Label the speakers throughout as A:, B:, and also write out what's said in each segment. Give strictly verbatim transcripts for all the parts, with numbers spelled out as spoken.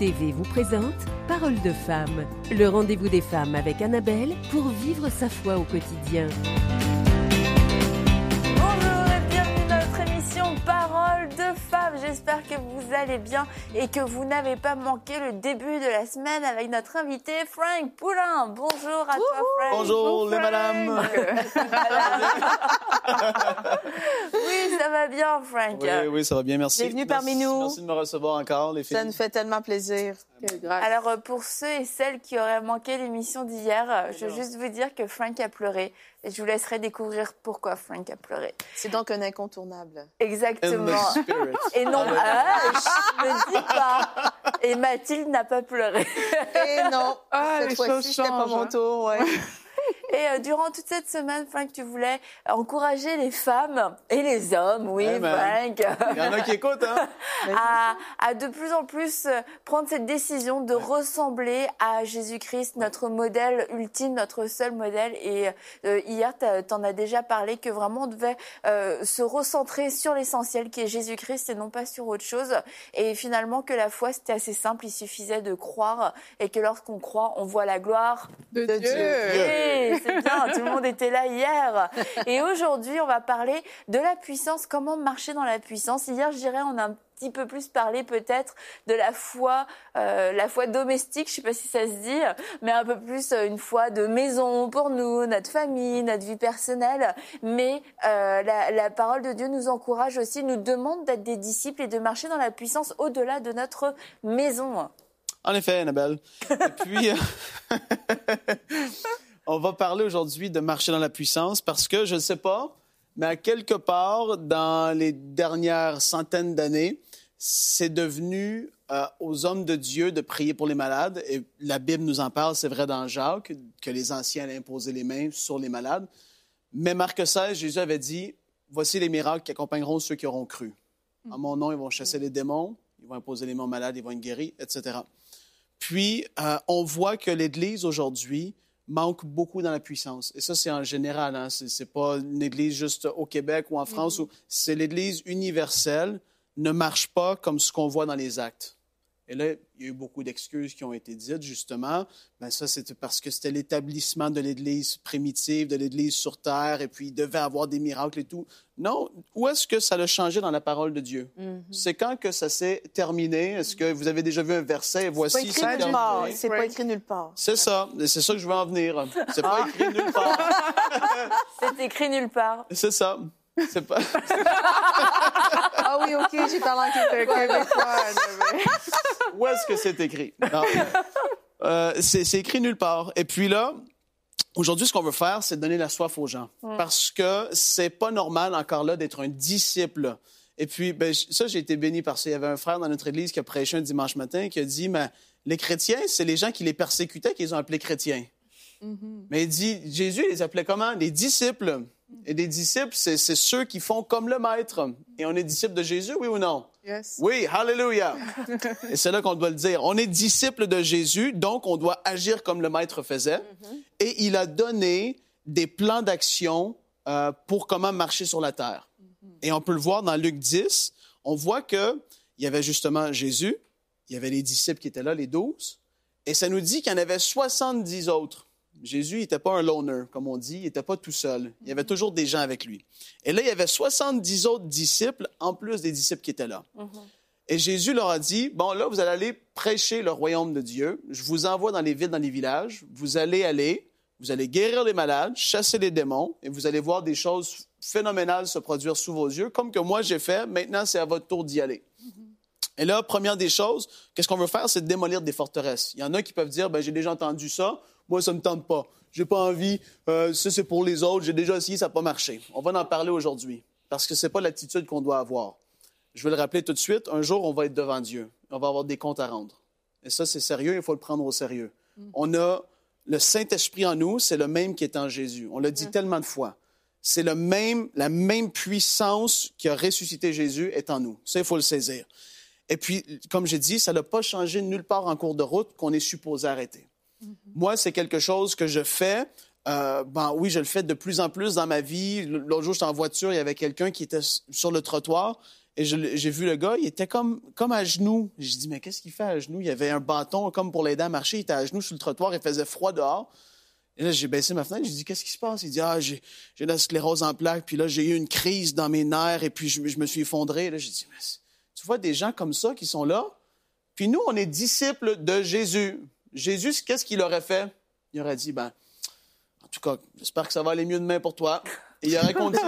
A: T V vous présente Parole de femme, le rendez-vous des femmes avec Annabelle pour vivre sa foi au quotidien.
B: Bonjour et bienvenue dans notre émission Parole de femme. J'espère que vous allez bien et que vous n'avez pas manqué le début de la semaine avec notre invité Frank Poulin. Bonjour à toi Frank.
C: Bonjour les madames.
B: Oui, ça va bien Frank.
C: Oui, oui, ça va bien, merci.
D: Bienvenue
C: merci,
D: parmi nous.
C: Merci de me recevoir encore, les filles.
D: Ça nous fait tellement plaisir.
B: Alors pour ceux et celles qui auraient manqué l'émission d'hier, je veux juste vous dire que Frank a pleuré et je vous laisserai découvrir pourquoi Frank a pleuré.
D: C'est donc un incontournable.
B: Exactement.
C: In the spirit.
B: Et non, ah, je ne dis pas. Et Mathilde n'a pas pleuré.
D: Et non,
E: Ah,
D: cette
E: les
D: fois-ci,
E: choses
D: c'était pas
E: changent,
D: mon
E: hein.
D: tour. Ouais.
B: Et euh, durant toute cette semaine, Frank, tu voulais encourager les femmes et les hommes, oui,
C: Hey, man.
B: Frank,
C: Il y en a qui écoutent, hein?
B: à, à de plus en plus euh, prendre cette décision de ressembler à Jésus-Christ, notre modèle ultime, notre seul modèle. Et euh, hier, tu en as déjà parlé que vraiment on devait euh, se recentrer sur l'essentiel qui est Jésus-Christ et non pas sur autre chose. Et finalement, que la foi, c'était assez simple, il suffisait de croire et que lorsqu'on croit, on voit la gloire
E: De,
D: De
E: Dieu.
D: Dieu.
B: oui, c'est bien, tout le monde était là hier. Et aujourd'hui, on va parler de la puissance, comment marcher dans la puissance. Hier, je dirais, on a un petit peu plus parlé peut-être de la foi, euh, la foi domestique, je sais pas si ça se dit, mais un peu plus euh, une foi de maison pour nous, notre famille, notre vie personnelle. Mais euh, la, la parole de Dieu nous encourage aussi, nous demande d'être des disciples et de marcher dans la puissance au-delà de notre maison.
C: En effet, Annabelle. Et puis, euh, on va parler aujourd'hui de marcher dans la puissance parce que, je ne sais pas, mais à quelque part, dans les dernières centaines d'années, c'est devenu euh, aux hommes de Dieu de prier pour les malades. Et la Bible nous en parle, c'est vrai dans Jacques, que les anciens allaient imposer les mains sur les malades. Mais Marc seize, Jésus avait dit, « Voici les miracles qui accompagneront ceux qui auront cru. En mon nom, ils vont chasser les démons, ils vont imposer les mains aux malades, ils vont être guéris, et cetera » Puis, euh, on voit que l'Église, aujourd'hui, manque beaucoup dans la puissance. Et ça, c'est en général. Hein? C'est, c'est pas une Église juste au Québec ou en France. Mm-hmm. Où c'est l'Église universelle ne marche pas comme ce qu'on voit dans les actes. Et là, il y a eu beaucoup d'excuses qui ont été dites, justement. Bien, ça, c'était parce que c'était l'établissement de l'Église primitive, de l'Église sur terre, et puis il devait avoir des miracles et tout. Non, où est-ce que ça a changé dans la parole de Dieu? Mm-hmm. C'est quand que ça s'est terminé? Est-ce que vous avez déjà vu un verset? Voici,
D: C'est pas écrit
C: c'est
D: nulle part.
C: terminé.
D: C'est pas écrit nulle part.
C: C'est ça. C'est ça que je veux en venir. C'est pas écrit nulle part.
B: C'est écrit nulle part.
C: C'est ça. C'est pas...
D: Ah oui, OK, j'ai parlé en québécois.
C: Où est-ce que c'est écrit? Non. Euh, c'est, c'est écrit nulle part. Et puis là, aujourd'hui, ce qu'on veut faire, c'est donner la soif aux gens. Mm. Parce que c'est pas normal, encore là, d'être un disciple. Et puis, ben, ça, j'ai été béni parce qu'il y avait un frère dans notre église qui a prêché un dimanche matin qui a dit, mais les chrétiens, c'est les gens qui les persécutaient qu'ils ont appelés chrétiens. Mm-hmm. Mais il dit, Jésus les appelait comment? Les disciples. Et des disciples, c'est, c'est ceux qui font comme le maître. Et on est disciples de Jésus, oui ou non?
E: Yes.
C: Oui, hallelujah. Et c'est là qu'on doit le dire. On est disciples de Jésus, donc on doit agir comme le maître faisait. Mm-hmm. Et il a donné des plans d'action euh, pour comment marcher sur la terre. Mm-hmm. Et on peut le voir dans Luc dix. On voit qu'il y avait justement Jésus, il y avait les disciples qui étaient là, les douze, et ça nous dit qu'il y en avait soixante-dix autres. Jésus n'était pas un loner, comme on dit. Il n'était pas tout seul. Il y avait toujours des gens avec lui. Et là, il y avait soixante-dix autres disciples, en plus des disciples qui étaient là. Mm-hmm. Et Jésus leur a dit, bon, là, vous allez aller prêcher le royaume de Dieu. Je vous envoie dans les villes, dans les villages. Vous allez aller, vous allez guérir les malades, chasser les démons, et vous allez voir des choses phénoménales se produire sous vos yeux, comme que moi, j'ai fait. Maintenant, c'est à votre tour d'y aller. Mm-hmm. Et là, première des choses, qu'est-ce qu'on veut faire? C'est de démolir des forteresses. Il y en a qui peuvent dire, ben j'ai déjà entendu ça. Moi, ça ne me tente pas. J'ai pas envie. Euh, ça, c'est pour les autres. J'ai déjà essayé, ça n'a pas marché. On va en parler aujourd'hui parce que ce n'est pas l'attitude qu'on doit avoir. Je vais le rappeler tout de suite. Un jour, on va être devant Dieu. On va avoir des comptes à rendre. Et ça, c'est sérieux. Il faut le prendre au sérieux. Mm. On a le Saint-Esprit en nous. C'est le même qui est en Jésus. On l'a dit mm. tellement de fois. C'est le même, la même puissance qui a ressuscité Jésus est en nous. Ça, il faut le saisir. Et puis, comme j'ai dit, ça n'a pas changé nulle part en cours de route qu'on est supposé arrêter. Mm-hmm. Moi, c'est quelque chose que je fais. Euh, ben oui, je le fais de plus en plus dans ma vie. L'autre jour, j'étais en voiture, il y avait quelqu'un qui était sur le trottoir Et je, j'ai vu le gars, il était comme, comme à genoux. J'ai dit, mais qu'est-ce qu'il fait à genoux? Il avait un bâton comme pour l'aider à marcher. Il était à genoux sur le trottoir, il faisait froid dehors. Et là, j'ai baissé ma fenêtre, j'ai dit, qu'est-ce qui se passe? Il dit, ah, j'ai, j'ai de la sclérose en plaques, puis là, j'ai eu une crise dans mes nerfs, et puis je, je me suis effondré. Et là, j'ai dit, mais tu vois des gens comme ça qui sont là? Puis nous, on est disciples de Jésus. Jésus, qu'est-ce qu'il aurait fait? Il aurait dit, ben, en tout cas, j'espère que ça va aller mieux demain pour toi. Et il aurait continué.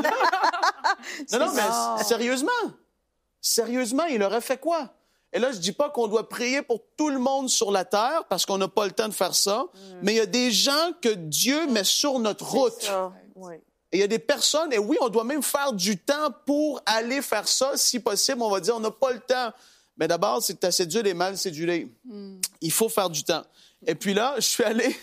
C: non, non, mais sérieusement, sérieusement, il aurait fait quoi? Et là, je dis pas qu'on doit prier pour tout le monde sur la terre parce qu'on n'a pas le temps de faire ça, mm. mais il y a des gens que Dieu met sur notre route.
D: Oui.
C: Et il y a des personnes, et oui, on doit même faire du temps pour aller faire ça. Si possible, on va dire, on n'a pas le temps. Mais d'abord, c'est que tu as cédulé et mal cédulé. Mm. Il faut faire du temps. Et puis là, je suis allé...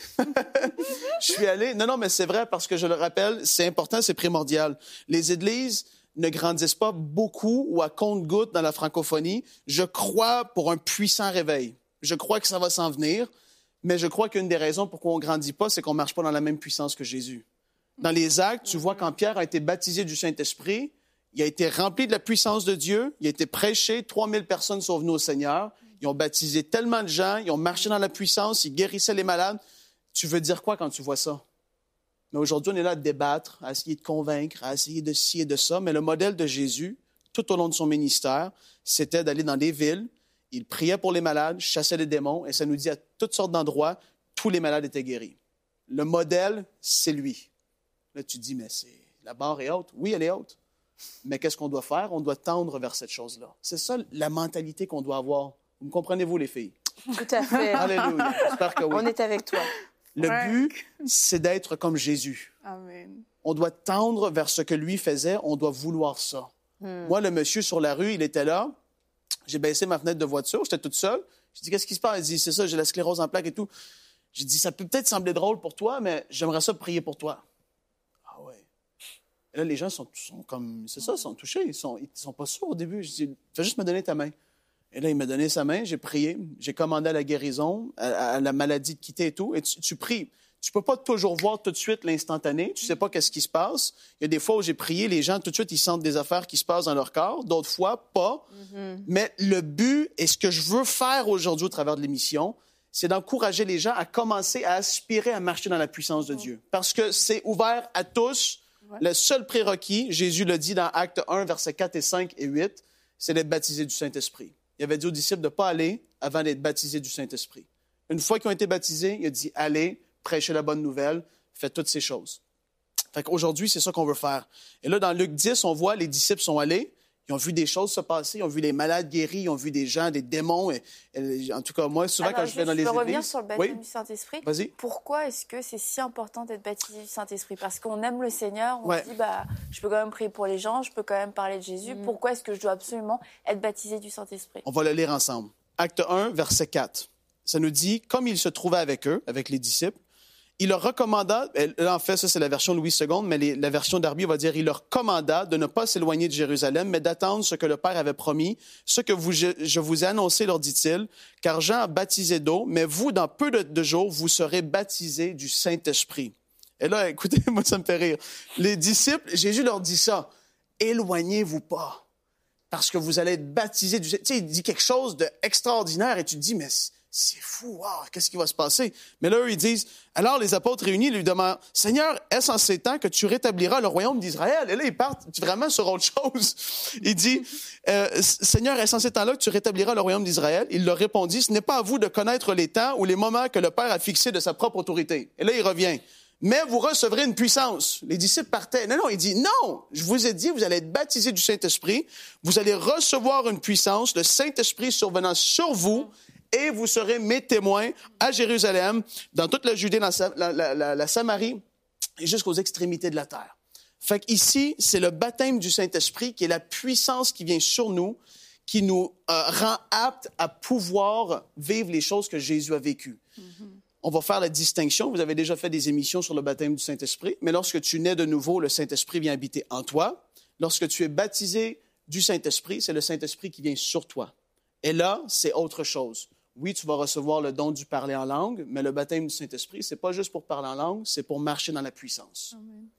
C: je suis allé... Non, non, mais c'est vrai, parce que je le rappelle, c'est important, c'est primordial. Les églises ne grandissent pas beaucoup ou à compte-gouttes dans la francophonie. Je crois pour un puissant réveil. Je crois que ça va s'en venir, mais je crois qu'une des raisons pourquoi on ne grandit pas, c'est qu'on ne marche pas dans la même puissance que Jésus. Dans les Actes, tu vois, quand Pierre a été baptisé du Saint-Esprit, il a été rempli de la puissance de Dieu, il a été prêché, trois mille personnes sont venues au Seigneur, ils ont baptisé tellement de gens, ils ont marché dans la puissance, ils guérissaient les malades. Tu veux dire quoi quand tu vois ça? Mais aujourd'hui, on est là à débattre, à essayer de convaincre, à essayer de ci et de ça. Mais le modèle de Jésus, tout au long de son ministère, c'était d'aller dans des villes. Il priait pour les malades, chassait les démons, et ça nous dit à toutes sortes d'endroits, tous les malades étaient guéris. Le modèle, c'est lui. Là, tu te dis, mais c'est... la barre est haute. Oui, elle est haute. Mais qu'est-ce qu'on doit faire? On doit tendre vers cette chose-là. C'est ça la mentalité qu'on doit avoir. Vous me comprenez-vous, les filles?
D: Tout à fait.
C: Alléluia. J'espère que oui.
D: On est avec toi.
C: Le
D: ouais.
C: but, c'est d'être comme Jésus.
D: Amen.
C: On doit tendre vers ce que lui faisait. On doit vouloir ça. Hmm. Moi, le monsieur sur la rue, il était là. J'ai baissé ma fenêtre de voiture. J'étais toute seule. J'ai dit, qu'est-ce qui se passe? Il dit, c'est ça, j'ai la sclérose en plaques et tout. J'ai dit, ça peut peut-être sembler drôle pour toi, mais j'aimerais ça prier pour toi. Ah ouais. Et là, les gens sont, sont comme, c'est ça, sont touchés. Ils sont, ils sont pas sûrs au début. J'ai dit, fais juste me donner ta main. Et là, il m'a donné sa main, j'ai prié, j'ai commandé à la guérison, à, à la maladie de quitter et tout. Et tu, tu pries. Tu peux pas toujours voir tout de suite l'instantané. Tu sais pas qu'est-ce qui se passe. Il y a des fois où j'ai prié, les gens, tout de suite, ils sentent des affaires qui se passent dans leur corps. D'autres fois, pas. Mm-hmm. Mais le but, et ce que je veux faire aujourd'hui au travers de l'émission, c'est d'encourager les gens à commencer à aspirer à marcher dans la puissance de Dieu. Parce que c'est ouvert à tous. Ouais. Le seul prérequis, Jésus le dit dans Acte un, versets quatre et cinq et huit, c'est d'être baptisé du Saint-Esprit. Il avait dit aux disciples de ne pas aller avant d'être baptisés du Saint-Esprit. Une fois qu'ils ont été baptisés, il a dit « Allez, prêchez la bonne nouvelle, faites toutes ces choses. » Fait qu'aujourd'hui, c'est ça qu'on veut faire. Et là, dans Luc dix, on voit les disciples sont allés, ils ont vu des choses se passer, ils ont vu les malades guéris, ils ont vu des gens, des démons. Et, et, en tout cas, moi, souvent,
B: Alors,
C: quand je vais dans les églises...
B: Je peux revenir sur le baptême
C: oui?
B: du Saint-Esprit.
C: Vas-y.
B: Pourquoi est-ce que c'est si important d'être baptisé du Saint-Esprit? Parce qu'on aime le Seigneur, on
C: ouais.
B: se dit, bah, je peux quand même prier pour les gens, je peux quand même parler de Jésus. Mm. Pourquoi est-ce que je dois absolument être baptisé du Saint-Esprit?
C: On va le lire ensemble. Acte un, verset quatre. Ça nous dit, comme il se trouvait avec eux, avec les disciples, il leur recommanda, là en fait ça c'est la version Louis deux, mais les, la version Darby va dire, il leur commanda de ne pas s'éloigner de Jérusalem, mais d'attendre ce que le Père avait promis, ce que vous, je, je vous ai annoncé, leur dit-il, car Jean a baptisé d'eau, mais vous, dans peu de, de jours, vous serez baptisés du Saint-Esprit. Et là, écoutez, moi ça me fait rire. Les disciples, Jésus leur dit ça, éloignez-vous pas, parce que vous allez être baptisés du Saint-Esprit. Tu sais, il dit quelque chose d'extraordinaire et tu te dis, mais... c'est fou, wow, qu'est-ce qui va se passer? Mais là, eux, ils disent, alors les apôtres réunis lui demandent, Seigneur, est-ce en ces temps que tu rétabliras le royaume d'Israël? Et là, ils partent vraiment sur autre chose. Il dit, euh, Seigneur, est-ce en ces temps-là que tu rétabliras le royaume d'Israël? Il leur répondit, ce n'est pas à vous de connaître les temps ou les moments que le Père a fixés de sa propre autorité. Et là, il revient. Mais vous recevrez une puissance. Les disciples partaient. Non, non, il dit, non, je vous ai dit, vous allez être baptisés du Saint-Esprit, vous allez recevoir une puissance, le Saint-Esprit survenant sur vous, et vous serez mes témoins à Jérusalem, dans toute la Judée, dans la, la, la, la Samarie et jusqu'aux extrémités de la terre. Fait qu'ici, c'est le baptême du Saint-Esprit qui est la puissance qui vient sur nous, qui nous euh, rend aptes à pouvoir vivre les choses que Jésus a vécues. Mm-hmm. On va faire la distinction. Vous avez déjà fait des émissions sur le baptême du Saint-Esprit, mais lorsque tu nais de nouveau, le Saint-Esprit vient habiter en toi. Lorsque tu es baptisé du Saint-Esprit, c'est le Saint-Esprit qui vient sur toi. Et là, c'est autre chose. Oui, tu vas recevoir le don du parler en langue, mais le baptême du Saint-Esprit, c'est pas juste pour parler en langue, c'est pour marcher dans la puissance.
B: Amen.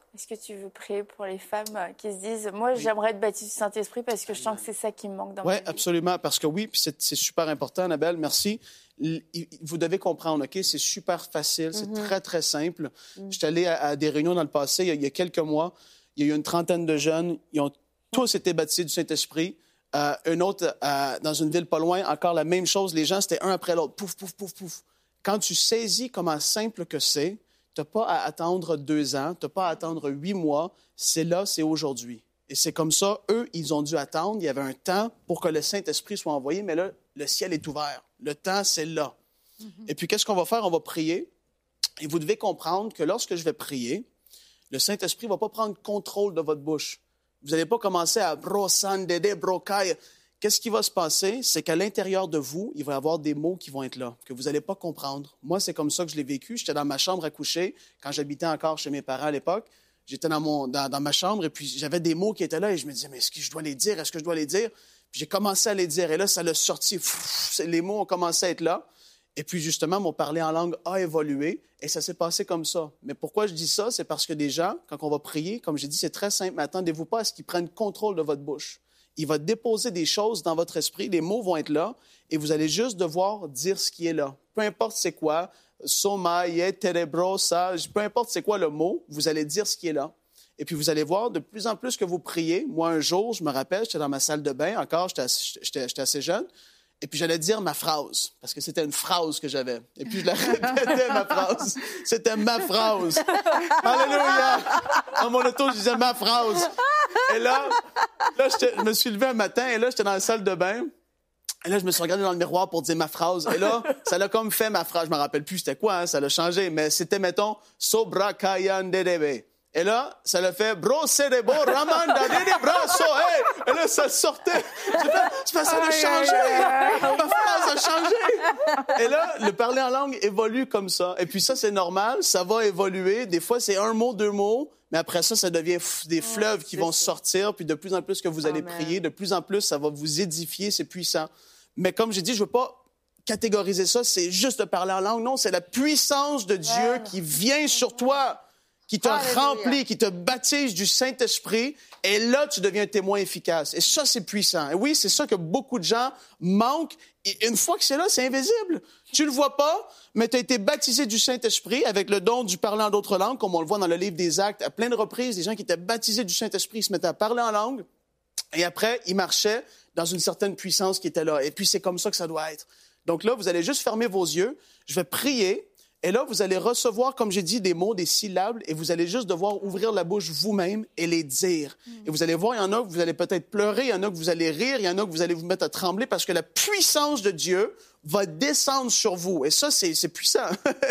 B: Est-ce que tu veux prier pour les femmes qui se disent « Moi, oui. j'aimerais être baptisée du Saint-Esprit parce que je sens que c'est ça qui me manque dans
C: ouais,
B: ma vie. »
C: Oui, absolument, parce que oui, puis c'est, c'est super important, Annabelle, merci. Vous devez comprendre, OK? C'est super facile, c'est mm-hmm. très, très simple. Mm-hmm. Je suis allé à, à des réunions dans le passé, il y, a, il y a quelques mois, il y a eu une trentaine de jeunes, ils ont tous été baptisés du Saint-Esprit. Euh, un autre, euh, dans une ville pas loin, encore la même chose, les gens, c'était un après l'autre, pouf, pouf, pouf, pouf. Quand tu saisis comment simple que c'est, tu n'as pas à attendre deux ans, tu n'as pas à attendre huit mois, c'est là, c'est aujourd'hui. Et c'est comme ça, eux, ils ont dû attendre, il y avait un temps pour que le Saint-Esprit soit envoyé, mais là, le ciel est ouvert. Le temps, c'est là. Mm-hmm. Et puis, qu'est-ce qu'on va faire? On va prier. Et vous devez comprendre que lorsque je vais prier, le Saint-Esprit ne va pas prendre contrôle de votre bouche. Vous n'allez pas commencer à « brosandede, brocaille ». Qu'est-ce qui va se passer? C'est qu'à l'intérieur de vous, il va y avoir des mots qui vont être là, que vous n'allez pas comprendre. Moi, c'est comme ça que je l'ai vécu. J'étais dans ma chambre à coucher, quand j'habitais encore chez mes parents à l'époque. J'étais dans, mon, dans, dans ma chambre et puis j'avais des mots qui étaient là et je me disais, mais est-ce que je dois les dire? Est-ce que je dois les dire? Puis j'ai commencé à les dire et là, ça l'a sorti. Pff, les mots ont commencé à être là. Et puis justement, mon parler en langue a évolué et ça s'est passé comme ça. Mais pourquoi je dis ça? C'est parce que des gens, quand on va prier, comme j'ai dit, c'est très simple, mais attendez-vous pas à ce qu'ils prennent contrôle de votre bouche. Il va déposer des choses dans votre esprit, les mots vont être là et vous allez juste devoir dire ce qui est là. Peu importe c'est quoi, soma, ye, terebrosa, peu importe c'est quoi le mot, vous allez dire ce qui est là. Et puis vous allez voir, de plus en plus que vous priez, moi un jour, je me rappelle, j'étais dans ma salle de bain, encore, j'étais assez, j'étais, j'étais assez jeune, et puis j'allais dire ma phrase, parce que c'était une phrase que j'avais. Et puis je la répétais, ma phrase. C'était ma phrase. Alléluia! Dans mon auto, je disais ma phrase. Et là, là je me suis levé un matin, et là, j'étais dans la salle de bain. Et là, je me suis regardé dans le miroir pour dire ma phrase. Et là, ça l'a comme fait ma phrase. Je me rappelle plus c'était quoi, hein, ça l'a changé. Mais c'était, mettons, Sobra Kayan Dedebe. Et là, ça l'a fait bro serebo ramanda dede brasso hey et là ça sortait. J'ai fait, j'ai fait ça a changé. Ma phrase a changé. Et là, le parler en langue évolue comme ça. Et puis ça c'est normal, ça va évoluer. Des fois c'est un mot, deux mots, mais après ça ça devient f- des fleuves qui vont sortir puis de plus en plus que vous allez Amen. Prier, de plus en plus ça va vous édifier, c'est puissant. Mais comme j'ai dit, je veux pas catégoriser ça, c'est juste de parler en langue. Non, c'est la puissance de Dieu Amen. Qui vient sur toi. Qui te Alléluia. Remplit, qui te baptise du Saint-Esprit, et là, tu deviens un témoin efficace. Et ça, c'est puissant. Et oui, c'est ça que beaucoup de gens manquent. Et une fois que c'est là, c'est invisible. Tu le vois pas, mais tu as été baptisé du Saint-Esprit avec le don du parler en d'autres langues, comme on le voit dans le livre des Actes. À plein de reprises, des gens qui étaient baptisés du Saint-Esprit, ils se mettaient à parler en langue, et après, ils marchaient dans une certaine puissance qui était là. Et puis, c'est comme ça que ça doit être. Donc là, vous allez juste fermer vos yeux. Je vais prier. Et là, vous allez recevoir, comme j'ai dit, des mots, des syllabes, et vous allez juste devoir ouvrir la bouche vous-même et les dire. Mm. Et vous allez voir, il y en a que vous allez peut-être pleurer, il y en a que vous allez rire, il y en a que vous allez vous mettre à trembler parce que la puissance de Dieu va descendre sur vous. Et ça, c'est, c'est puissant.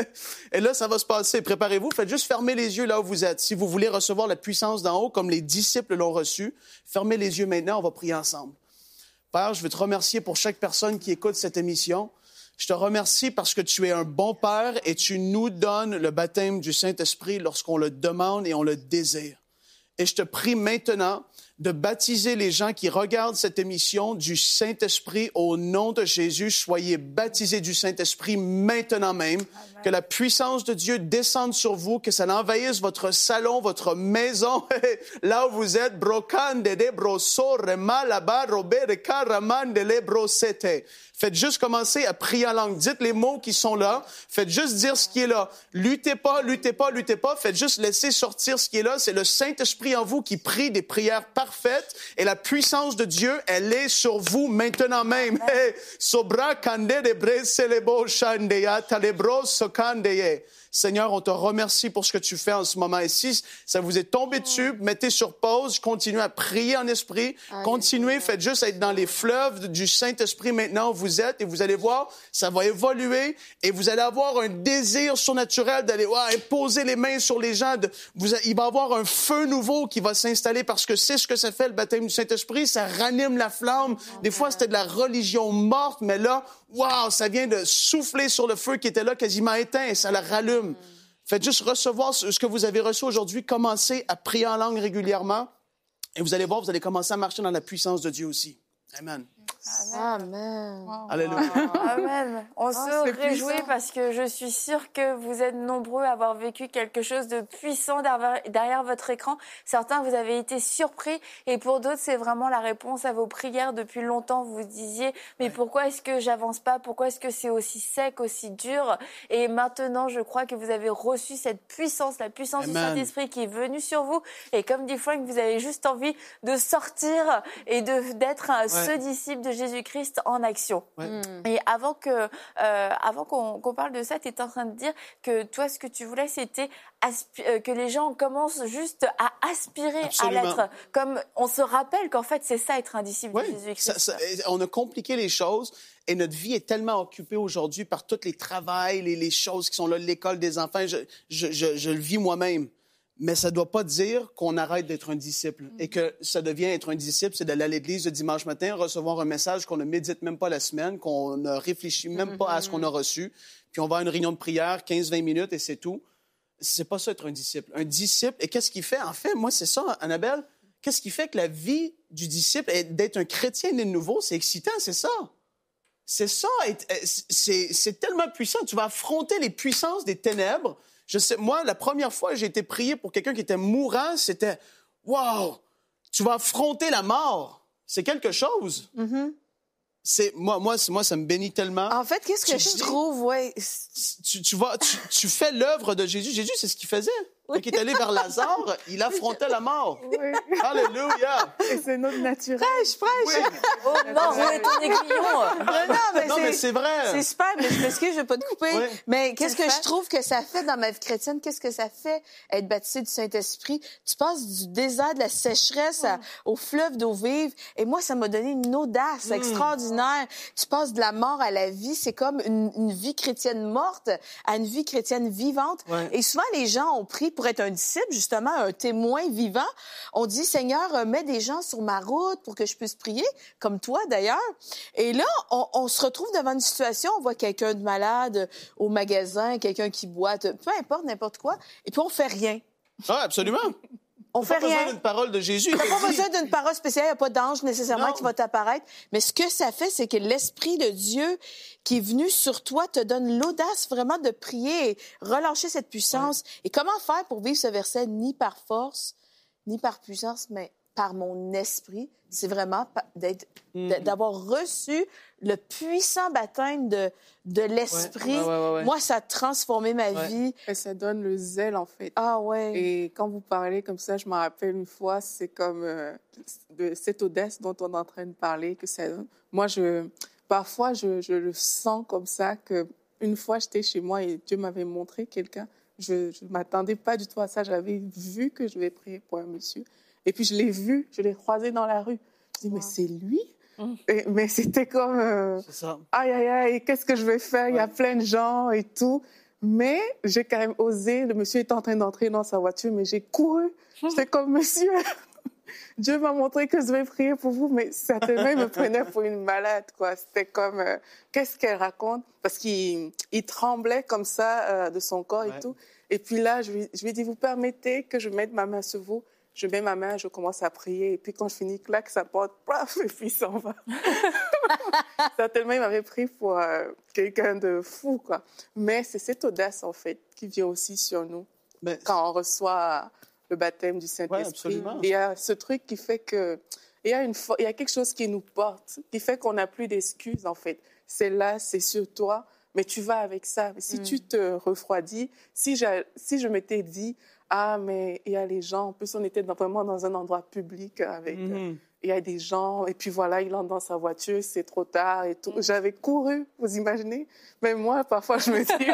C: Et là, ça va se passer. Préparez-vous, faites juste fermer les yeux là où vous êtes. Si vous voulez recevoir la puissance d'en haut, comme les disciples l'ont reçu, fermez les yeux maintenant, on va prier ensemble. Père, je veux te remercier pour chaque personne qui écoute cette émission. Je te remercie parce que tu es un bon Père et tu nous donnes le baptême du Saint-Esprit lorsqu'on le demande et on le désire. Et je te prie maintenant de baptiser les gens qui regardent cette émission du Saint-Esprit au nom de Jésus. Soyez baptisés du Saint-Esprit maintenant même. Amen. Que la puissance de Dieu descende sur vous, que ça envahisse votre salon, votre maison, là où vous êtes. Brocandede broso remalaba robere caramandele brosete. Faites juste commencer à prier en langue. Dites les mots qui sont là. Faites juste dire ce qui est là. Luttez pas, luttez pas, luttez pas. Faites juste laisser sortir ce qui est là. C'est le Saint-Esprit en vous qui prie des prières parfaites. Et la puissance de Dieu, elle est sur vous maintenant même. Sobra kande de breselebo shandeya talebro sokandeye. Seigneur, on te remercie pour ce que tu fais en ce moment. Et si ça vous est tombé dessus, mettez sur pause, continuez à prier en esprit, continuez, faites juste être dans les fleuves du Saint-Esprit maintenant où vous êtes et vous allez voir, ça va évoluer et vous allez avoir un désir surnaturel d'aller ouais, imposer les mains sur les gens. De, vous, il va y avoir un feu nouveau qui va s'installer parce que c'est ce que ça fait le baptême du Saint-Esprit, ça ranime la flamme. Des fois, c'était de la religion morte, mais là, wow, ça vient de souffler sur le feu qui était là quasiment éteint et ça la rallume. Mm. Faites juste recevoir ce que vous avez reçu aujourd'hui. Commencez à prier en langue régulièrement et vous allez voir, vous allez commencer à marcher dans la puissance de Dieu aussi. Amen.
D: Amen.
C: Alléluia.
B: Amen. On
D: Oh,
B: se
D: c'est
B: réjouit
D: puissant.
B: parce que je suis sûre que vous êtes nombreux à avoir vécu quelque chose de puissant derrière, derrière votre écran. Certains, vous avez été surpris et pour d'autres, c'est vraiment la réponse à vos prières depuis longtemps. Vous vous disiez, mais
C: Ouais.
B: pourquoi est-ce que j'avance pas? Pourquoi est-ce que c'est aussi sec, aussi dur? Et maintenant, je crois que vous avez reçu cette puissance, la puissance du
C: Amen.
B: Saint-Esprit qui est venue sur vous. Et comme dit Frank, vous avez juste envie de sortir et de, d'être un, ce disciple de Jésus-Christ en action.
C: Ouais.
B: Et avant que, euh, avant qu'on, qu'on parle de ça, tu étais en train de dire que toi, ce que tu voulais, c'était aspi- euh, que les gens commencent juste à aspirer
C: Absolument.
B: à l'être. Comme on se rappelle qu'en fait, c'est ça, être un disciple
C: Oui,
B: de Jésus-Christ.
C: ça- ça- on a compliqué les choses et notre vie est tellement occupée aujourd'hui par tous les travails, les, les choses qui sont là, l'école des enfants. Je, je, je, je le vis moi-même. Mais ça ne doit pas dire qu'on arrête d'être un disciple et que ça devient être un disciple, c'est d'aller à l'église le dimanche matin, recevoir un message qu'on ne médite même pas la semaine, qu'on ne réfléchit même pas à ce qu'on a reçu, puis on va à une réunion de prière, quinze vingt minutes et c'est tout. C'est pas ça être un disciple. Un disciple, et qu'est-ce qu'il fait? En fait, moi, c'est ça, Annabelle. Qu'est-ce qui fait que la vie du disciple, et d'être un chrétien né de nouveau, c'est excitant, c'est ça. C'est ça, et- et- c'est c'est tellement puissant. Tu vas affronter les puissances des ténèbres. Je sais, moi, la première fois que j'ai été prié pour quelqu'un qui était mourant, c'était « Wow! Tu vas affronter la mort! » C'est quelque chose.
D: Mm-hmm.
C: C'est, moi, moi, c'est- moi, ça me bénit tellement.
D: En fait, qu'est-ce que
C: Tu
D: je
C: dis-
D: trouve, ouais,
C: Tu, tu, vas, tu, tu fais l'œuvre de Jésus. Jésus, c'est ce qu'il faisait. Quand il est allé vers Lazare, il affrontait la mort.
E: Oui.
C: Alléluia!
E: Et c'est notre naturel.
D: prêche, prêche.
C: Oui.
B: Oh non, où est ton aiguillon?
D: Non, non, mais
C: Non, mais
D: c'est...
C: c'est vrai.
D: C'est super, mais je m'excuse, je vais pas te couper.
C: Oui.
D: Mais qu'est-ce
B: Tu le
D: que
B: fais?
D: je trouve que ça fait dans ma vie chrétienne? Qu'est-ce que ça fait être baptisé du Saint-Esprit? Tu passes du désert, de la sécheresse à- au fleuve d'eau vive. Et moi, ça m'a donné une audace extraordinaire. Tu passes de la mort à la vie. C'est comme une, une vie chrétienne morte à une vie chrétienne vivante.
C: Ouais.
D: Et souvent, les gens ont pris pour être un disciple, justement, un témoin vivant. On dit, Seigneur, euh, mets des gens sur ma route pour que je puisse prier, comme toi d'ailleurs. Et là, on, on se retrouve devant une situation, on voit quelqu'un de malade au magasin, quelqu'un qui boite, peu importe, n'importe quoi, et puis on fait rien.
C: Ah, absolument.
D: On
C: T'as
D: fait
C: pas besoin
D: rien.
C: d'une parole de Jésus.
D: T'as
C: Il
D: pas
C: dit-
D: besoin d'une parole spéciale, il n'y a pas d'ange nécessairement
C: Non.
D: qui va t'apparaître. Mais ce que ça fait, c'est que l'Esprit de Dieu qui est venu sur toi te donne l'audace vraiment de prier et relâcher cette puissance. Et comment faire pour vivre ce verset ni par force, ni par puissance, mais par mon esprit? C'est vraiment pa- d'être,
C: Mm.
D: d- d'avoir reçu le puissant baptême de, de l'Esprit.
C: Ouais, ouais, ouais, ouais.
D: Moi, ça a transformé ma
C: Ouais.
D: vie.
E: Et ça donne le zèle, en fait.
D: Ah ouais.
E: Et quand vous parlez comme ça, je me rappelle une fois, c'est comme euh, de cette audace dont on est en train de parler. Que ça, moi, je, parfois, je, je le sens comme ça, que une fois, j'étais chez moi et Dieu m'avait montré quelqu'un. Je ne m'attendais pas du tout à ça. J'avais vu que je vais prier pour un monsieur. Et puis, je l'ai vu, je l'ai croisé dans la rue. Je dis, mais c'est lui?
B: Mm.
E: Et- mais c'était comme... euh,
C: C'est ça.
E: aïe, aïe, aïe, qu'est-ce que je vais faire? Il y a
C: Ouais.
E: plein de gens et tout. Mais j'ai quand même osé. Le monsieur est en train d'entrer dans sa voiture, mais j'ai couru. J'étais comme, monsieur, Dieu m'a montré que je vais prier pour vous, mais certainement, il me prenait pour une malade, quoi. C'était comme, euh, qu'est-ce qu'elle raconte? Parce qu'il il tremblait comme ça euh, de son corps et
C: Ouais.
E: tout. Et puis là, je lui, je lui ai dit, vous permettez que je mette ma main sur vous? Je mets ma main, je commence à prier. Et puis quand je finis, clac, ça porte, paf, et puis il s'en va. Certainement, il m'avait pris pour euh, quelqu'un de fou, quoi. Mais c'est cette audace, en fait, qui vient aussi sur nous
C: Mais-
E: quand on reçoit le baptême du
C: Ouais,
E: Saint-Esprit.
C: absolument.
E: Il y a ce truc qui fait que... Il y a, une, fo- il y a quelque chose qui nous porte, qui fait qu'on n'a plus d'excuses, en fait. C'est là, c'est sur toi, mais tu vas avec ça. Mais si
B: Mm.
E: tu te refroidis, si, j'ai- si je m'étais dit, ah, mais il y a les gens, en plus, on était dans- vraiment dans un endroit public avec... euh,
C: Mhm.
E: il y a des gens, et puis voilà, il entre dans sa voiture, c'est trop tard et tout. J'avais couru, vous imaginez? Mais moi, parfois, je me dis,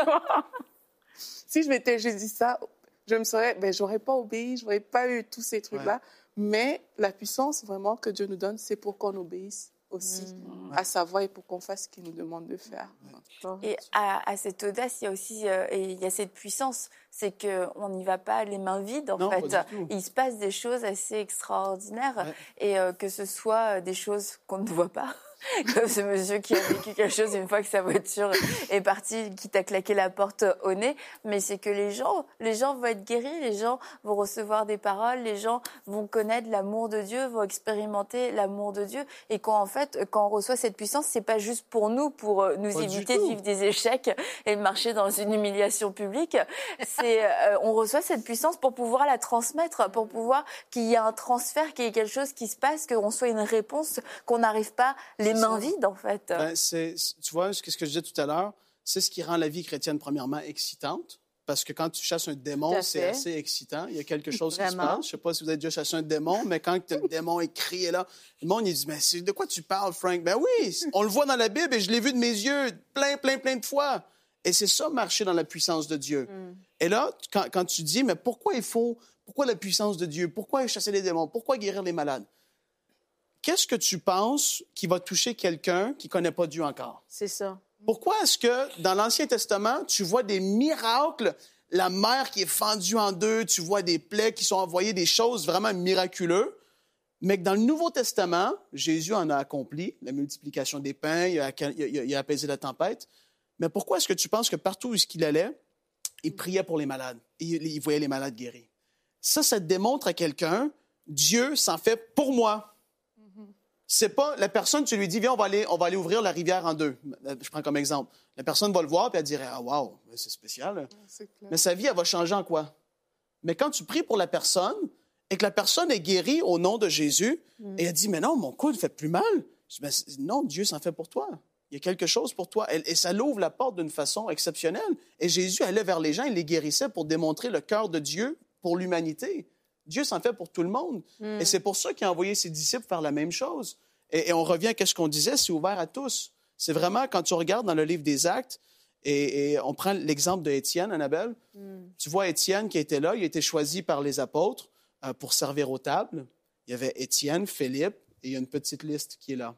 E: si je m'étais juste dit ça, je me serais, ben, j'aurais pas obéi, j'aurais pas eu tous ces trucs-là. Mais la puissance, vraiment, que Dieu nous donne, c'est pour qu'on obéisse aussi à sa voix et pour qu'on fasse ce qu'il nous demande de faire.
B: Et à, à cette audace, il y a aussi euh, et il y a cette puissance, c'est qu'on n'y va pas les mains vides en
C: Non,
B: fait.
C: pas du tout.
B: Il se passe des choses assez extraordinaires
C: Ouais.
B: et euh, que ce soit des choses qu'on ne voit pas Comme ce monsieur qui a vécu quelque chose une fois que sa voiture est partie, qui t'a claqué la porte au nez. Mais c'est que les gens, les gens vont être guéris, les gens vont recevoir des paroles, les gens vont connaître l'amour de Dieu, vont expérimenter l'amour de Dieu. Et quand, en fait, quand on reçoit cette puissance, c'est pas juste pour nous, pour nous
C: Pas
B: éviter de vivre des échecs et de marcher dans une humiliation publique. C'est, euh, on reçoit cette puissance pour pouvoir la transmettre, pour pouvoir qu'il y ait un transfert, qu'il y ait quelque chose qui se passe, qu'on soit une réponse, qu'on n'arrive pas les mains vides, en fait.
C: Ben, c'est, tu vois, ce que je disais tout à l'heure, c'est ce qui rend la vie chrétienne, premièrement, excitante. Parce que quand tu chasses un démon, c'est assez excitant. Il y a quelque chose qui se passe. Je ne sais pas si vous avez déjà chassé un démon, mais quand le démon est crié là, le monde, il dit, mais c'est de quoi tu parles, Frank? Ben oui, on le voit dans la Bible et je l'ai vu de mes yeux plein, plein, plein de fois. Et c'est ça, marcher dans la puissance de Dieu. Mm. Et là, quand, quand tu dis, mais pourquoi il faut, pourquoi la puissance de Dieu? Pourquoi chasser les démons? Pourquoi guérir les malades? Qu'est-ce que tu penses qui va toucher quelqu'un qui ne connaît pas Dieu encore?
D: C'est ça.
C: Pourquoi est-ce que dans l'Ancien Testament, tu vois des miracles, la mer qui est fendue en deux, tu vois des plaies qui sont envoyées, des choses vraiment miraculeuses, mais que dans le Nouveau Testament, Jésus en a accompli, la multiplication des pains, il a, il a, il a apaisé la tempête. Mais pourquoi est-ce que tu penses que partout où il allait, il priait pour les malades, il, il voyait les malades guéris? Ça, ça démontre à quelqu'un, Dieu s'en fait pour moi. C'est pas la personne, tu lui dis, viens, on va aller, on va aller ouvrir la rivière en deux. Je prends comme exemple. La personne va le voir et elle dirait, ah, wow, c'est spécial. C'est mais sa vie, elle va changer en quoi? Mais quand tu pries pour la personne et que la personne est guérie au nom de Jésus, mm. et elle dit, mais non, mon coude ne fait plus mal. Je dis, ben, non, Dieu s'en fait pour toi. Il y a quelque chose pour toi. Et, et ça l'ouvre la porte d'une façon exceptionnelle. Et Jésus allait vers les gens, il les guérissait pour démontrer le cœur de Dieu pour l'humanité. Dieu s'en fait pour tout le monde. Mm. Et c'est pour ça qu'il a envoyé ses disciples faire la même chose. Et, et on revient à ce qu'on disait, c'est ouvert à tous. C'est vraiment, quand tu regardes dans le livre des Actes, et, et on prend l'exemple de Étienne, Annabelle. Mm. Tu vois Étienne qui était là, il a été choisi par les apôtres euh, pour servir aux tables. Il y avait Étienne, Philippe, et il y a une petite liste qui est là.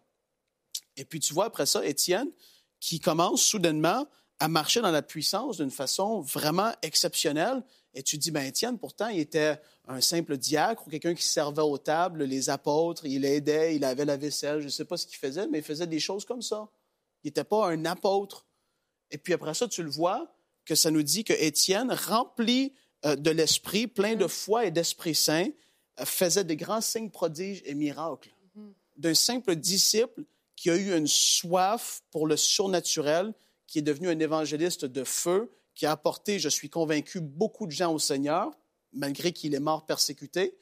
C: Et puis tu vois après ça, Étienne, qui commence soudainement à marcher dans la puissance d'une façon vraiment exceptionnelle. Et tu dis, bien, Étienne, pourtant, il était un simple diacre ou quelqu'un qui servait aux tables, les apôtres, il aidait, il avait la vaisselle, je ne sais pas ce qu'il faisait, mais il faisait des choses comme ça. Il n'était pas un apôtre. Et puis après ça, tu le vois, que ça nous dit que Étienne, rempli euh, de l'Esprit, plein de foi et d'Esprit Saint, euh, faisait des grands signes, prodiges et miracles. Mm-hmm. D'un simple disciple qui a eu une soif pour le surnaturel, qui est devenu un évangéliste de feu, qui a apporté, je suis convaincu, beaucoup de gens au Seigneur, malgré qu'il est mort persécuté.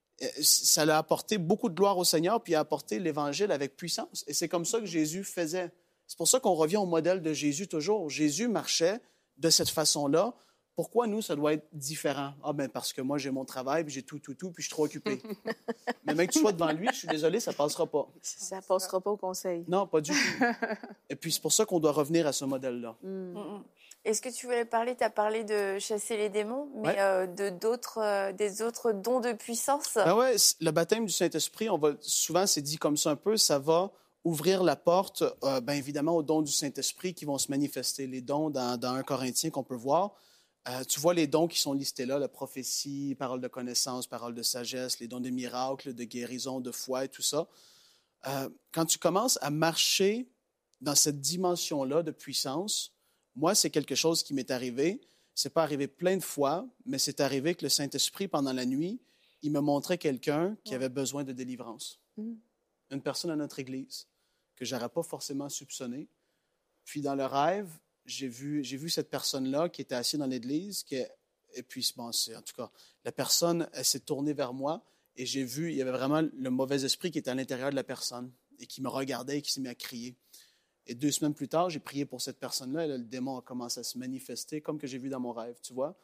C: Ça l'a apporté beaucoup de gloire au Seigneur, puis il a apporté l'Évangile avec puissance. Et c'est comme ça que Jésus faisait. C'est pour ça qu'on revient au modèle de Jésus toujours. Jésus marchait de cette façon-là. Pourquoi nous, ça doit être différent? Ah ben parce que moi, j'ai mon travail, puis j'ai tout, tout, tout, puis je suis trop occupé. Mais même que tu sois devant lui, je suis désolé, ça ne passera pas.
D: Ça ne passera pas au conseil.
C: Non, pas du tout. Et puis c'est pour ça qu'on doit revenir à ce modèle-là.
B: Mm. Mm-mm. Est-ce que tu voulais parler, tu as parlé de chasser les démons, mais ouais. euh, de d'autres, euh, des autres dons de puissance?
C: Ben ouais, le baptême du Saint-Esprit, on va, souvent c'est dit comme ça un peu, ça va ouvrir la porte, euh, bien évidemment, aux dons du Saint-Esprit qui vont se manifester. Les dons dans, dans un Corinthien qu'on peut voir. Euh, tu vois les dons qui sont listés là, la prophétie, parole de connaissance, parole de sagesse, les dons de miracles, de guérison, de foi et tout ça. Euh, quand tu commences à marcher dans cette dimension-là de puissance, moi, c'est quelque chose qui m'est arrivé. C'est pas arrivé plein de fois, mais c'est arrivé que le Saint-Esprit, pendant la nuit, il me montrait quelqu'un qui avait besoin de délivrance. Mm. Une personne à notre Église que je n'aurais pas forcément soupçonné. Puis dans le rêve, j'ai vu, j'ai vu cette personne-là qui était assise dans l'Église, qui est, et puis, bon, c'est, en tout cas, la personne, elle s'est tournée vers moi et j'ai vu, il y avait vraiment le mauvais esprit qui était à l'intérieur de la personne et qui me regardait et qui s'est mis à crier. Et deux semaines plus tard, j'ai prié pour cette personne-là et là, le démon a commencé à se manifester comme que j'ai vu dans mon rêve, tu vois.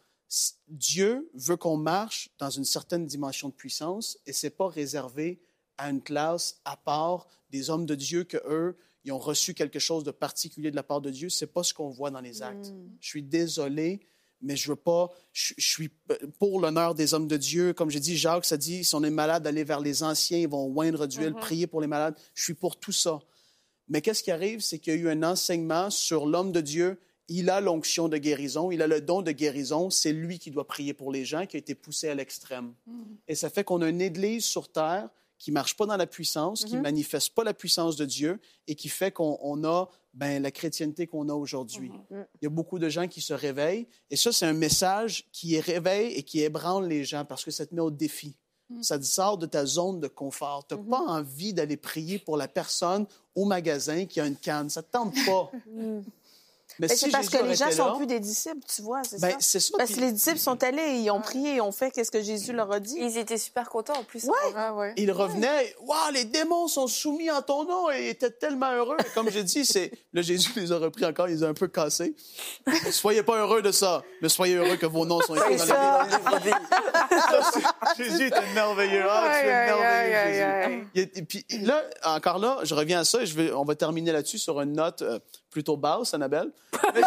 C: Dieu veut qu'on marche dans une certaine dimension de puissance et ce n'est pas réservé à une classe à part des hommes de Dieu qu'eux, ils ont reçu quelque chose de particulier de la part de Dieu. Ce n'est pas ce qu'on voit dans les actes. Mm. Je suis désolé, mais je veux pas... Je, je suis pour l'honneur des hommes de Dieu. Comme j'ai dit, Jacques, ça dit, si on est malade, d'aller vers les anciens, ils vont oindre d'huile, mm-hmm. prier pour les malades. Je suis pour tout ça. Mais qu'est-ce qui arrive, c'est qu'il y a eu un enseignement sur l'homme de Dieu. Il a l'onction de guérison, il a le don de guérison. C'est lui qui doit prier pour les gens, qui a été poussé à l'extrême. Mm. Et ça fait qu'on a une Église sur terre qui ne marchent pas dans la puissance, qui ne
D: Mhm.
C: manifestent pas la puissance de Dieu et qui fait qu'on on a ben, la chrétienté qu'on a aujourd'hui.
D: Mhm.
C: Il y a beaucoup de gens qui se réveillent et ça, c'est un message qui réveille et qui ébranle les gens parce que ça te met au défi. Ça te sort de ta zone de confort. Tu n'as
D: Mhm.
C: pas envie d'aller prier pour la personne au magasin qui a une canne. Ça ne te tente pas. Mais
D: Mais
C: si
D: c'est parce
C: Jésus
D: que les gens
C: aurait
D: sont
C: été
D: plus des disciples, tu vois, c'est
C: ben,
D: ça?
C: c'est ça.
D: Parce
C: Puis-
D: que les disciples sont allés, ils ont prié, ils ont fait qu'est-ce que Jésus leur a dit.
B: Ils étaient super contents en plus.
D: Ouais.
E: Ah ouais.
C: Il revenait, waouh, les démons sont soumis en ton nom et ils étaient tellement heureux. Et comme j'ai dit, c'est le Jésus les a repris encore, il les a un peu cassés. Ne soyez pas heureux de ça, mais soyez heureux que vos noms sont écrits dans le livre de vie. Jésus était merveilleux. Ah, tu es
E: Aïe, aïe,
C: merveilleux,
E: aïe,
C: Jésus.
E: aïe, aïe.
C: Il est- Et puis là, encore là, je reviens à ça et je vais, on va terminer là-dessus sur une note euh, plutôt basse, Annabelle. Mais-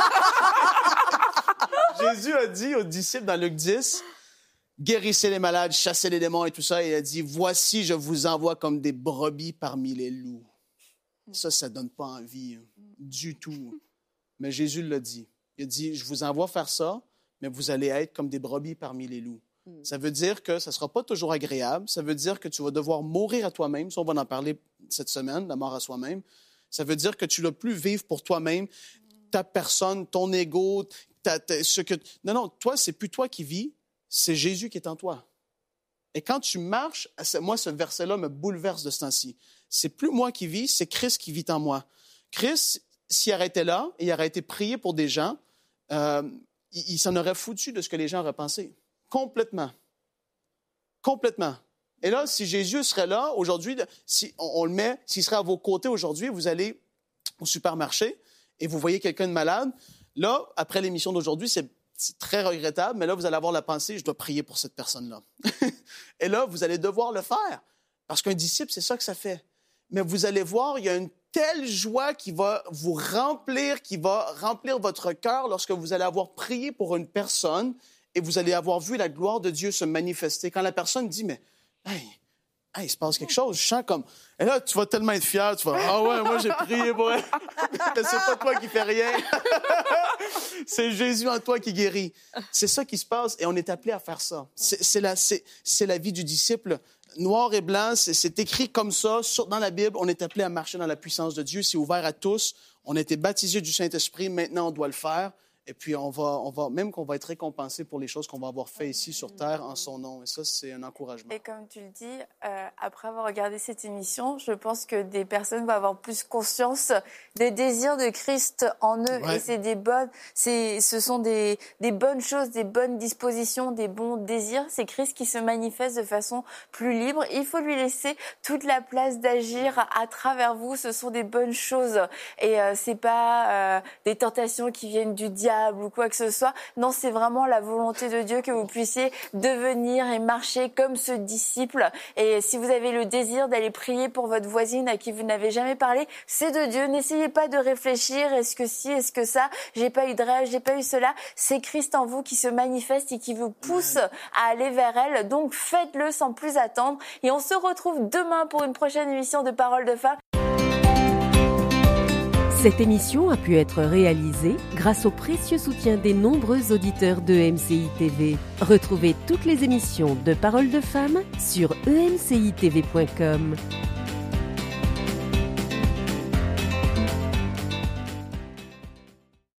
C: Jésus a dit aux disciples dans Luc dix, guérissez les malades, chassez les démons et tout ça. Et il a dit, voici, je vous envoie comme des brebis parmi les loups. Ça, ça donne pas envie hein, du tout. Mais Jésus l'a dit. Il a dit, je vous envoie faire ça, mais vous allez être comme des brebis parmi les loups. Ça veut dire que ça ne sera pas toujours agréable. Ça veut dire que tu vas devoir mourir à toi-même. Ça, on va en parler cette semaine, la mort à soi-même. Ça veut dire que tu ne dois plus vivre pour toi-même, ta personne, ton ego, ta, ta- ce que... Non, non, toi, c'est plus toi qui vis, c'est Jésus qui est en toi. Et quand tu marches, moi, ce verset-là me bouleverse de ce temps-ci. C'est plus moi qui vis, c'est Christ qui vit en moi. Christ, s'il arrêtait là, et il aurait été prié pour des gens, euh, il, il s'en aurait foutu de ce que les gens auraient pensé. Complètement. Complètement. Et là, si Jésus serait là aujourd'hui, si on, on le met, s'il serait à vos côtés aujourd'hui, vous allez au supermarché et vous voyez quelqu'un de malade, là, après l'émission d'aujourd'hui, c'est, c'est très regrettable, mais là, vous allez avoir la pensée, je dois prier pour cette personne-là. Et là, vous allez devoir le faire. Parce qu'un disciple, c'est ça que ça fait. Mais vous allez voir, il y a une telle joie qui va vous remplir, qui va remplir votre cœur lorsque vous allez avoir prié pour une personne et vous allez avoir vu la gloire de Dieu se manifester. Quand la personne dit, mais, hey, hey, il se passe quelque chose, je sens comme... Et là, tu vas tellement être fier, tu vas, ah ouais, moi j'ai prié pour elle. Mais c'est pas toi qui fais rien. C'est Jésus en toi qui guérit. C'est ça qui se passe et on est appelé à faire ça. C'est, c'est, la, c'est, c'est la vie du disciple. Noir et blanc, c'est, c'est écrit comme ça sur, dans la Bible. On est appelé à marcher dans la puissance de Dieu. C'est ouvert à tous. On a été baptisés du Saint-Esprit. Maintenant, on doit le faire. Et puis, on va, on va, même qu'on va être récompensé pour les choses qu'on va avoir fait ici sur Terre en son nom. Et ça, c'est un encouragement.
B: Et comme tu le dis, euh, après avoir regardé cette émission, je pense que des personnes vont avoir plus conscience des désirs de Christ en eux.
C: Ouais.
B: Et c'est des bonnes, c'est, ce sont des, des bonnes choses, des bonnes dispositions, des bons désirs. C'est Christ qui se manifeste de façon plus libre. Il faut lui laisser toute la place d'agir à travers vous. Ce sont des bonnes choses. Et euh, c'est pas euh, des tentations qui viennent du diable ou quoi que ce soit. Non, c'est vraiment la volonté de Dieu que vous puissiez devenir et marcher comme ce disciple. Et si vous avez le désir d'aller prier pour votre voisine à qui vous n'avez jamais parlé, c'est de Dieu. N'essayez pas de réfléchir, est-ce que si, est-ce que ça, j'ai pas eu de rêve, j'ai pas eu cela. C'est Christ en vous qui se manifeste et qui vous pousse à aller vers elle. Donc faites-le sans plus attendre. Et on se retrouve demain pour une prochaine émission de Paroles de Femmes.
A: Cette émission a pu être réalisée grâce au précieux soutien des nombreux auditeurs de E M C I T V. Retrouvez toutes les émissions de Paroles de Femmes sur e m c i t v point com.